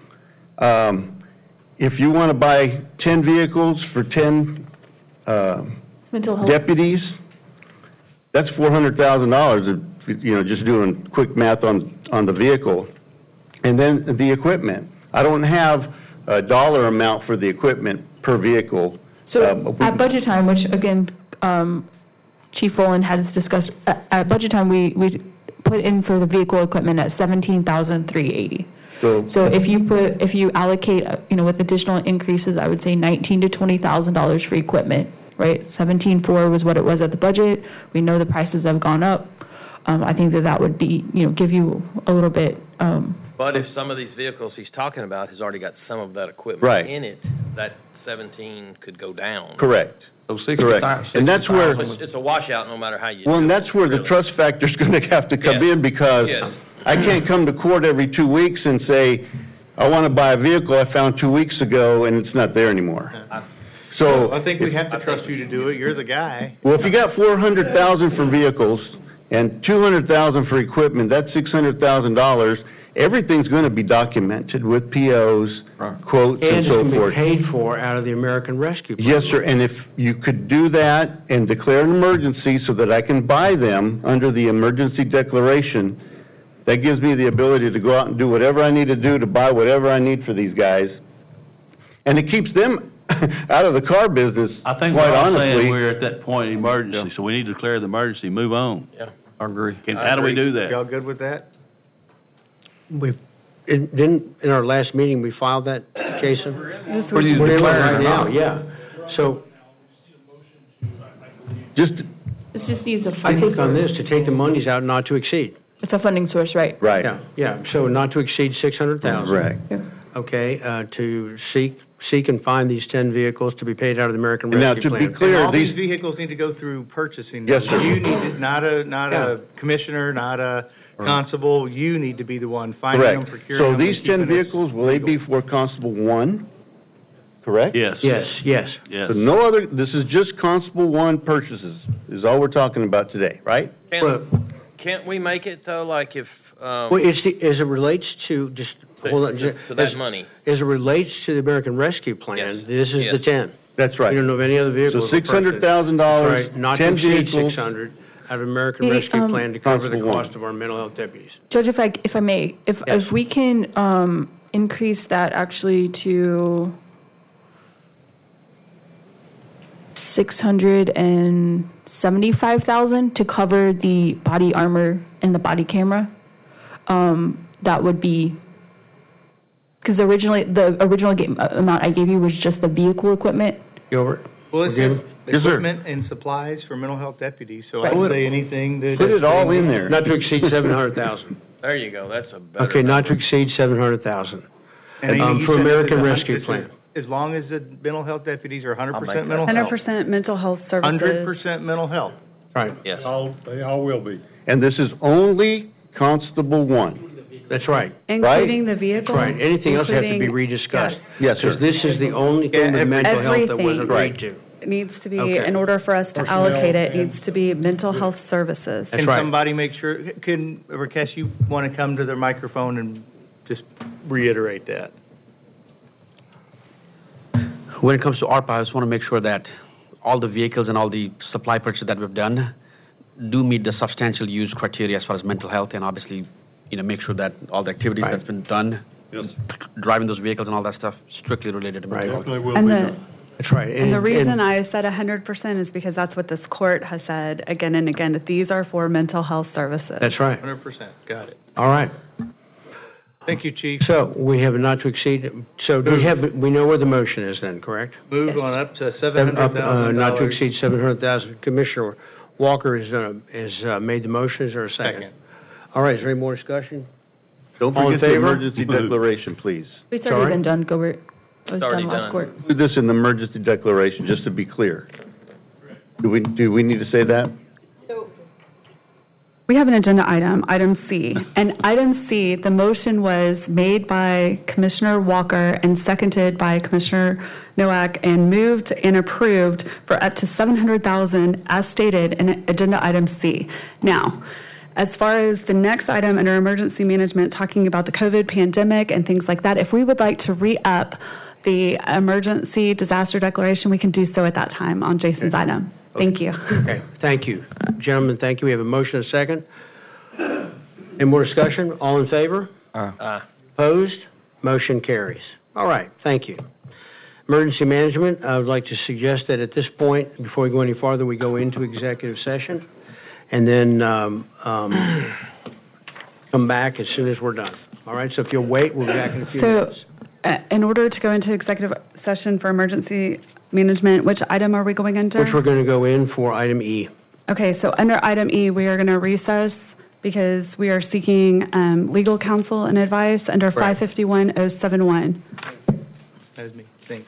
M: If you want to buy 10 vehicles for 10
F: Mental health.
M: deputies, that's $400,000, just doing quick math on the vehicle. And then the equipment. I don't have a dollar amount for the equipment per vehicle.
F: So at budget time, which again, Chief Rowland has discussed, at budget time, we put in for the vehicle equipment at $17,380. So if you allocate, with additional increases, I would say $19,000 to $20,000 for equipment, right? 17.4 was what it was at the budget. We know the prices have gone up. I think that would be, give you a little bit.
K: But if some of these vehicles he's talking about has already got some of that equipment in it, that 17 could go down.
M: Correct.
E: So
M: Correct. And that's where
K: It's a washout no matter how you
M: Well,
K: do
M: and
K: it,
M: that's where the
K: really.
M: trust factor's going to have to come in, because I can't come to court every 2 weeks and say, I want to buy a vehicle I found 2 weeks ago and it's not there anymore. So
D: I think we have to trust you to do it. You're the guy.
M: Well, if you got $400,000 for vehicles and $200,000 for equipment, that's $600,000. Everything's going to be documented with POs, quotes, and so
A: it's
M: forth.
A: going to be paid for out of the American Rescue Plan.
M: Yes, sir, and if you could do that and declare an emergency so that I can buy them under the emergency declaration, that gives me the ability to go out and do whatever I need to do to buy whatever I need for these guys. And it keeps them out of the car business,
G: I think
M: quite
G: we're all
M: honestly.
G: saying we're at that point of emergency, so we need to declare the emergency, move on.
K: Yeah.
E: I agree.
G: How do we do that?
D: Y'all good with that?
A: In our last meeting, we filed that, Jason?
E: We're
A: We're in it right now,
E: now.
A: yeah. So
F: It just needs a
A: I
F: funding
A: think on
F: source.
A: this, to take the monies out, not to exceed.
F: It's a funding source, right?
M: Right.
A: Yeah, so not to exceed 600,000.
M: Right.
A: Okay, to seek and find these 10 vehicles to be paid out of the American
M: And now,
A: Rescue
M: to
A: Plan.
M: be clear,
D: All
M: these,
D: these vehicles need to go through purchasing.
M: Yes, sir.
D: You need to, not a commissioner, not a constable, you need to be the one finding them,
M: correct.
D: procuring
M: So
D: them.
M: these
D: and
M: 10
D: keeping us
M: vehicles, will they be for Constable 1? Correct?
G: Yes.
A: Yes.
G: Yes.
M: So no other, this is just Constable 1 purchases, is all we're talking about today, right?
K: Can't we make it though, like if,
A: Well, as it relates to, just, hold on.
K: to that money?
A: As it relates to the American Rescue Plan,
K: Yes.
A: this is the 10.
M: That's right.
A: We don't know of any other
M: So
A: vehicles.
M: $600,000,
A: Right, not to
M: 10
A: exceed
M: vehicles.
A: 600 out of American
F: Hey,
A: Rescue Plan to cover the
M: Constable one.
A: cost of our mental health deputies.
F: Judge, if I may, if we can increase that actually to 675,000 to cover the body armor and the body camera, that would be Because the original amount I gave you was just the vehicle equipment.
A: Gilbert?
D: Well, it
A: Forgive
D: says
A: me? Yes, sir.
D: equipment and supplies for mental health deputies, so
A: Right.
D: I'd say anything that.
M: Put it all in there.
A: Not to exceed 700,000.
K: There you go, that's a better
A: Okay, not to
K: number.
A: exceed 700,000.
D: And Amy, you
A: For
D: said this
A: American
D: is
A: Rescue
D: this is-
A: Plan.
D: As long as the mental health deputies are
K: I'll make
D: 100%
K: that.
D: mental health.
C: 100% mental health services.
D: 100% mental health.
A: Right,
K: Yes.
B: They all will be.
M: And this is only Constable 1.
A: that's right.
C: Including the
A: That's
C: vehicle.
A: right. Anything else has to be
C: including-
A: rediscussed.
M: Yes, sir.
A: Because this is the only thing with mental health that was
C: Everything.
A: agreed to.
C: It needs to be,
A: Okay.
C: in order for us to
B: Personnel
C: allocate it,
B: and-
C: needs to be mental health services.
A: That's
D: Can
A: right.
D: somebody make sure, can, Rakesh, you want to come to their microphone and just reiterate that?
H: When it comes to ARPA, I just want to make sure that all the vehicles and all the supply purchases that we've done do meet the substantial use criteria as far as mental health, and obviously, make sure that all the activities
A: Right.
H: that's been done, driving those vehicles and all that stuff, strictly related to mental
A: Right.
H: health.
B: Definitely will
C: And
B: be
C: the,
B: done.
A: That's right.
C: and the reason I said 100% is because that's what this court has said again and again, that these are for mental health services.
A: That's right.
D: 100%, got it.
A: All right.
D: Thank you, Chief.
A: So we have a not to exceed, so do we know where the motion is then, correct?
D: Move
C: Yes.
D: on up to
A: Up,
D: $700,000.
A: Not to exceed 700,000. Commissioner Walker has made the motion. Is there a second?
D: Second.
A: All right, is there any more discussion?
M: Don't
A: All in
M: forget the
A: favor?
M: emergency declaration, please.
F: It's
A: Sorry?
F: already been done, Gilbert. It was
K: It's already
F: done last
K: done.
F: court.
M: Do this in the emergency declaration, just to be clear. Do we need to say that?
C: We have an agenda item, item C. And item C, the motion was made by Commissioner Walker and seconded by Commissioner Nowak and moved and approved for up to $700,000 as stated in agenda item C. Now, as far as the next item under emergency management, talking about the COVID pandemic and things like that, if we would like to re-up the emergency disaster declaration, we can do so at that time on Jason's item. Thank you.
A: Okay, thank you. Gentlemen, thank you. We have a motion and a second. Any more discussion? All in favor? Opposed? Motion carries. All right, thank you. Emergency management, I would like to suggest that at this point, before we go any farther, we go into executive session and then come back as soon as we're done. All right, so if you'll wait, we'll be back in a few minutes.
C: In order to go into executive session for emergency management, which item are we going into?
A: Which we're going to go in for item E.
C: Okay, so under item E, we are going to recess because we are seeking legal counsel and advice under
A: Correct.
C: 551-071.
D: That was me, thanks.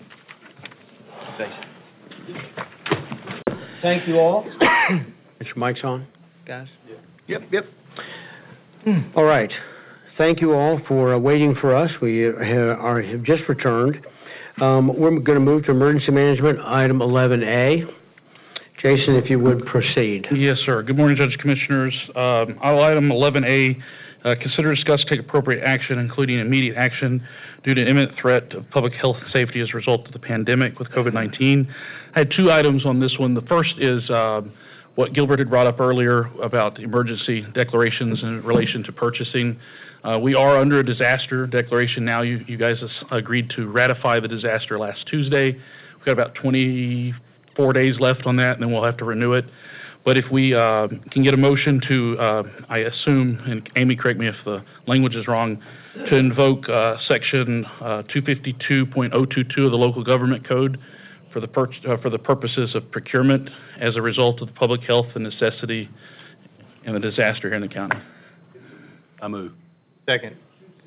D: Thank you all.
A: Is your mics on, guys?
D: Yep.
A: All right. Thank you all for waiting for us. We have just returned. We're going to move to emergency management, item 11A. Jason, if you would proceed.
N: Yes, sir. Good morning, Judge Commissioners. Item 11A, consider, discuss, take appropriate action, including immediate action due to imminent threat of public health and safety as a result of the pandemic with COVID-19. I had two items on this one. The first is what Gilbert had brought up earlier about the emergency declarations in relation to purchasing. We are under a disaster declaration now. You guys agreed to ratify the disaster last Tuesday. We've got about 24 days left on that, and then we'll have to renew it. But if we can get a motion to, I assume, and Amy, correct me if the language is wrong, to invoke Section 252.022 of the Local Government Code for the purposes of procurement as a result of the public health and necessity and the disaster here in the county.
G: I move.
D: Second.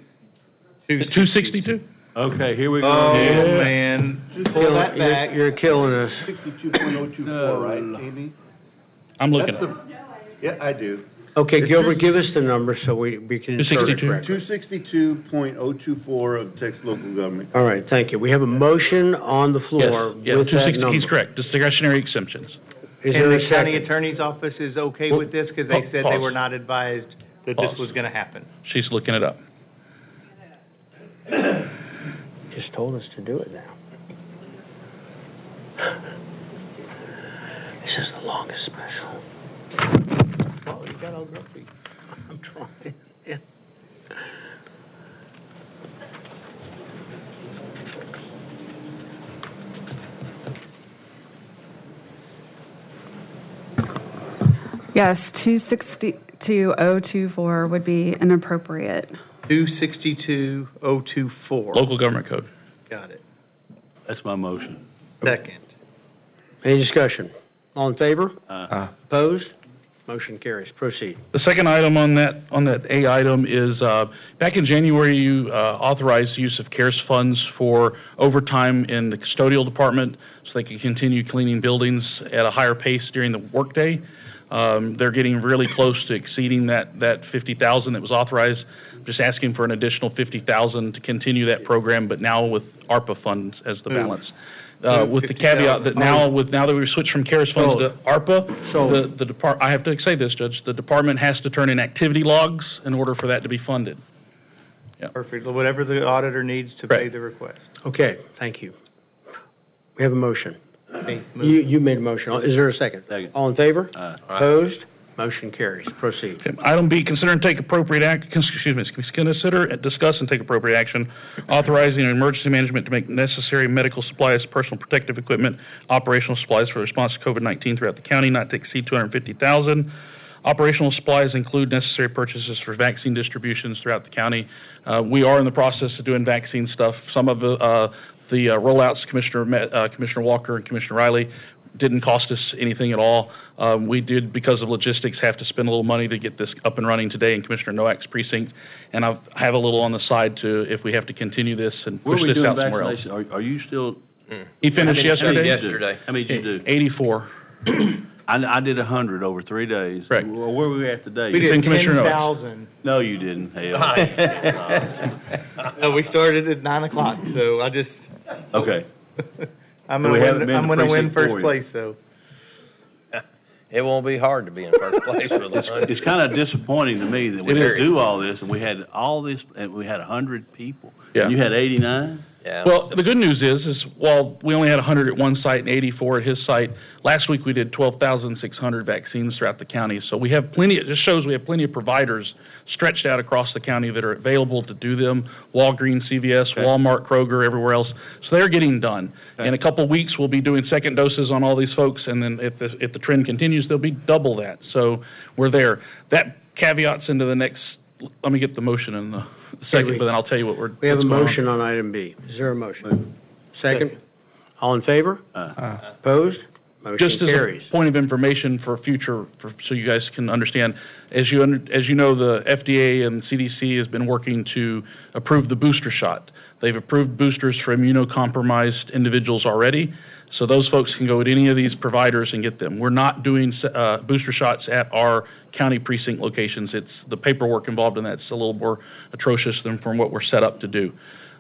N: 262?
G: Okay, here we go.
D: Oh,
G: Yeah.
D: man. Pull that back.
A: You're killing us.
M: 62.024, right, Amy?
N: I'm looking at it.
M: Yeah, I do.
A: Okay, Gilbert, give us the number so we can insert it
N: 262.
A: correctly.
M: 262.024 of Texas local government.
A: All right, thank you. We have a motion on the floor
N: Yes,
A: with that
N: 260,
A: number.
N: he's correct. Discretionary exemptions.
A: Is
D: And
A: there a
D: the county
A: second?
D: attorney's office is okay with this, because they said they
N: Pause.
D: were not advised that this
N: Pause.
D: was gonna happen.
N: She's looking it up.
A: Just told us to do it now. This is the longest special. Oh, you got all grumpy. I'm trying. Yeah.
C: Yes, 262-024 would be an appropriate
D: 262024.
N: Local government code.
D: Got it.
G: That's my motion.
D: Second.
A: Any discussion? All in favor? Opposed? Motion carries. Proceed.
N: The second item on that A item is, back in January, you authorized use of CARES funds for overtime in the custodial department so they can continue cleaning buildings at a higher pace during the workday. They're getting really close to exceeding that $50,000 that was authorized. Just asking for an additional $50,000 to continue that program, but now with ARPA funds as the balance. With the caveat that now that we've switched from CARES funds to ARPA, I have to say this, Judge, the department has to turn in activity logs in order for that to be funded. Yeah.
D: Perfect. Whatever the auditor needs to pay the request.
A: Okay, thank you. We have a motion. You made a motion. Is there a second?
G: Second.
A: All in favor?
G: Opposed?
A: Motion carries. Proceed.
N: Okay. Item B, consider and take appropriate consider, discuss and take appropriate action authorizing emergency management to make necessary medical supplies, personal protective equipment, operational supplies for the response to COVID-19 throughout the county, not to exceed $250,000. Operational supplies include necessary purchases for vaccine distributions throughout the county. We are in the process of doing vaccine stuff. Some of the rollouts, Commissioner Walker and Commissioner Riley, didn't cost us anything at all. We did, because of logistics, have to spend a little money to get this up and running today in Commissioner Nowak's precinct, and I have a little on the side to, if we have to continue this and push this out somewhere else.
G: Are you still?
N: He finished yesterday?
G: How many did you do?
N: 84.
G: I did 100 over 3 days.
N: Right.
G: Well, where were we at today?
D: We did
N: Commissioner
D: 10,000.
G: No, you didn't. Hell.
D: No, we started at 9 o'clock, so I just.
G: Okay.
D: I'm going to win first place, though.
K: It won't be hard to be in first place with a hundred.
G: It's kind of disappointing to me that we had to do all this, and we had all this, and we had 100 people.
N: Yeah.
G: And you had 89?
K: Yeah.
N: Well, the good news is while we only had 100 at one site and 84 at his site, last week we did 12,600 vaccines throughout the county. So we have plenty. It just shows we have plenty of providers stretched out across the county that are available to do them. Walgreens, CVS, Walmart, Kroger, everywhere else. So they're getting done. In a couple of weeks, we'll be doing second doses on all these folks, and then if the trend continues, there'll be double that. So we're there. That caveats into the next. Let me get the motion in the second, but then I'll tell you what we're.
A: We have a motion on item B. Is there a motion? Second. All in favor? Opposed? Motion
N: Just
A: carries.
N: as a point of information for future, so you guys can understand, as you know, the FDA and CDC has been working to approve the booster shot. They've approved boosters for immunocompromised individuals already, so those folks can go at any of these providers and get them. We're not doing booster shots at our county precinct locations. It's the paperwork involved in that's a little more atrocious than from what we're set up to do.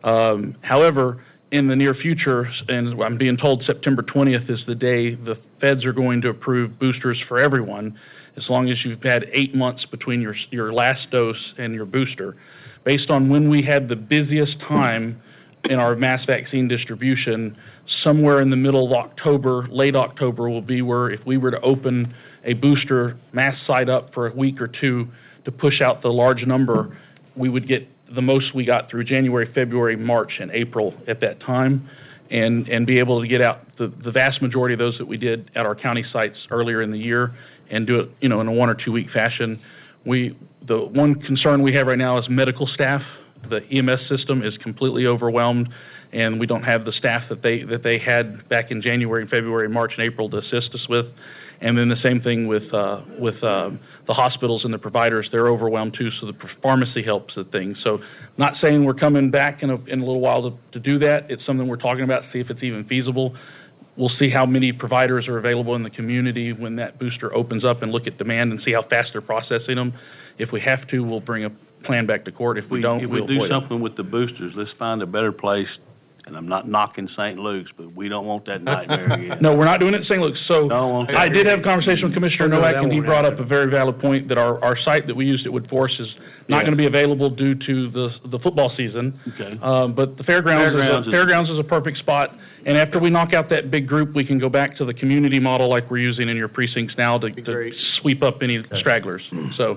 N: However, in the near future, and I'm being told September 20th is the day the feds are going to approve boosters for everyone, as long as you've had 8 months between your last dose and your booster. Based on when we had the busiest time in our mass vaccine distribution, somewhere in the middle of October, late October will be where if we were to open a booster mass site up for a week or two to push out the large number, we would get the most we got through January, February, March, and April at that time, and be able to get out the vast majority of those that we did at our county sites earlier in the year and do it, in a 1 or 2 week fashion. The one concern we have right now is medical staff. The EMS system is completely overwhelmed, and we don't have the staff that they had back in January, February, March, and April to assist us with. And then the same thing with the hospitals and the providers. They're overwhelmed too, so the pharmacy helps the thing. So not saying we're coming back in a little while to do that. It's something we're talking about, see if it's even feasible. We'll see how many providers are available in the community when that booster opens up and look at demand and see how fast they're processing them. If we have to, we'll bring a plan back to court. If we don't,
G: if
N: we'll
G: we do
N: avoid it.
G: something with the boosters, let's find a better place. And I'm not knocking St. Luke's, but we don't want that nightmare again.
N: No, we're not doing it in St. Luke's. So I did have a conversation with Commissioner Nowak, and he brought up a very valid point that our site that we used at Wood Forest is not going to be available due to the football season.
G: Okay.
N: But the fairgrounds is a perfect spot. And after we knock out that big group, we can go back to the community model like we're using in your precincts now to sweep up any stragglers. So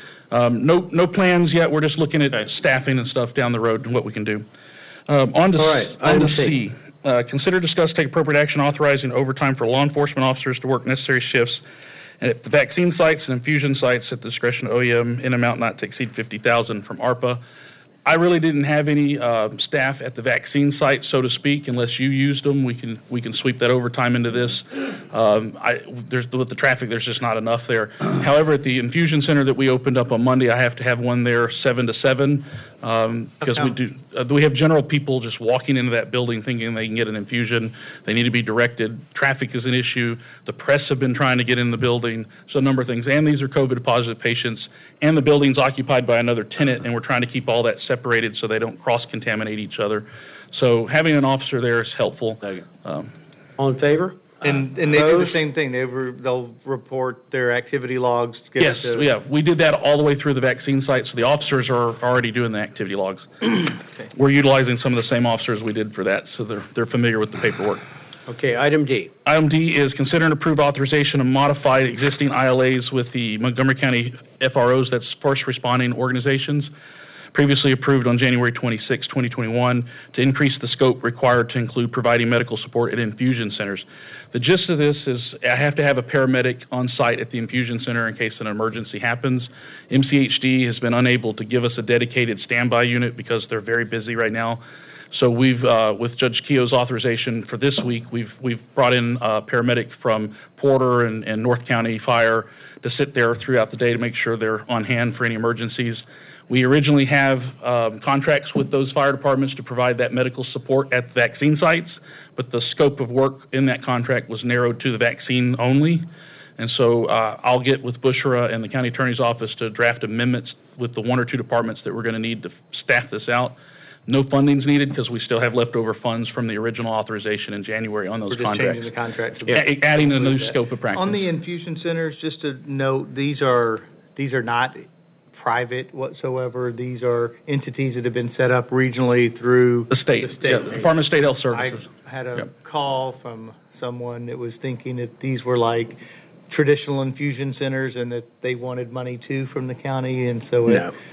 N: no plans yet. We're just looking at staffing and stuff down the road and what we can do. On to C. Consider, discuss, take appropriate action authorizing overtime for law enforcement officers to work necessary shifts at the vaccine sites and infusion sites at the discretion of OEM in amount not to exceed $50,000 from ARPA. I really didn't have any staff at the vaccine site, so to speak, unless you used them. We can sweep that overtime into this. With the traffic, there's just not enough there. However, at the infusion center that we opened up on Monday, I have to have one there 7 to 7 because we have general people just walking into that building thinking they can get an infusion. They need to be directed. Traffic is an issue. The press have been trying to get in the building, so a number of things. And these are COVID positive patients, and the building's occupied by another tenant, and we're trying to keep all that separated so they don't cross-contaminate each other. So having an officer there is helpful.
A: All in favor?
D: And they do the same thing. They'll report their activity logs.
N: Yes, we did that all the way through the vaccine site, so the officers are already doing the activity logs.
D: Okay.
N: We're utilizing some of the same officers we did for that, so they're familiar with the paperwork.
A: Okay, item D.
N: Item D is consider and approve authorization of modified existing ILAs with the Montgomery County FROs, that's First Responding Organizations, previously approved on January 26, 2021, to increase the scope required to include providing medical support at infusion centers. The gist of this is I have to have a paramedic on site at the infusion center in case an emergency happens. MCHD has been unable to give us a dedicated standby unit because they're very busy right now. So we've, with Judge Keogh's authorization for this week, we've brought in a paramedic from Porter and North County Fire to sit there throughout the day to make sure they're on hand for any emergencies. We originally have contracts with those fire departments to provide that medical support at vaccine sites, but the scope of work in that contract was narrowed to the vaccine only. And so I'll get with Bushra and the county attorney's office to draft amendments with the 1 or 2 departments that we're going to need to staff this out. No funding's needed because we still have leftover funds from the original authorization in January on those contracts.
D: We're just changing the contract.
N: Adding a new scope of practice.
D: On the infusion centers, just to note, these are not private whatsoever. These are entities that have been set up regionally through
N: the state. Yeah, Department of State Health Services.
D: I had a call from someone that was thinking that these were like traditional infusion centers and that they wanted money too from the county, and so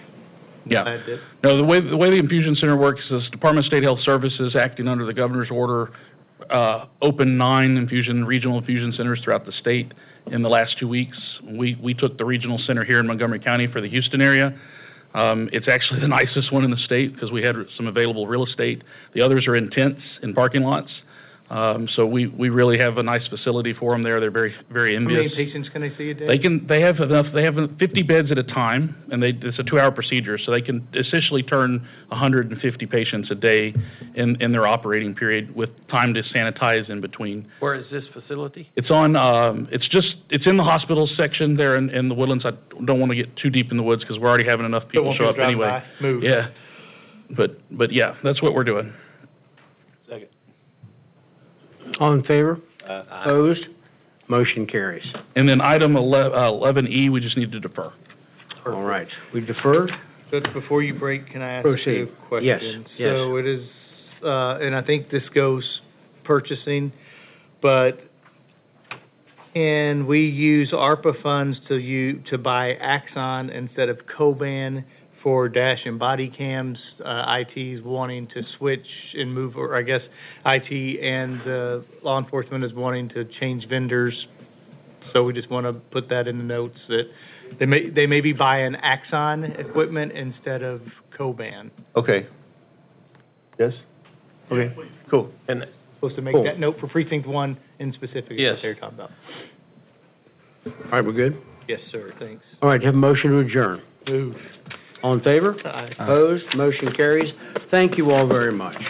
N: No, the way the infusion center works is Department of State Health Services, acting under the governor's order, opened 9 regional infusion centers throughout the state in the last 2 weeks. We took the regional center here in Montgomery County for the Houston area. It's actually the nicest one in the state because we had some available real estate. The others are in tents in parking lots. So we really have a nice facility for them there. They're very, very envious.
D: How many patients can they see a day?
N: They have enough. They have 50 beds at a time, and it's a 2-hour procedure, so they can essentially turn 150 patients a day in their operating period with time to sanitize in between.
K: Where is this facility?
N: It's on. It's in the hospital section there in the Woodlands. I don't want to get too deep in the woods because we're already having enough people show up anyway.
D: Move.
N: Yeah, but yeah, that's what we're doing.
K: Second.
A: All in favor? Opposed? Motion carries.
N: And then item 11E, we just need to defer.
A: All right. We deferred?
D: But before you break, can I ask
A: Proceed.
D: you a question?
A: Yes.
D: So it is, and I think this goes purchasing, but can we use ARPA funds to buy Axon instead of Coban for dash and body cams? IT's wanting to switch and move, or I guess IT and law enforcement is wanting to change vendors. So we just want to put that in the notes that they may be buying Axon equipment instead of Coban.
M: Okay. Yes? Okay, cool.
K: And
D: Supposed to make that note for precinct 1 in specific.
K: Yes.
D: What they're talking about.
A: All right, we're good?
D: Yes, sir. Thanks.
A: All right, have a motion to adjourn.
D: Move.
A: All in favor?
D: Aye.
A: Opposed? Motion carries. Thank you all very much.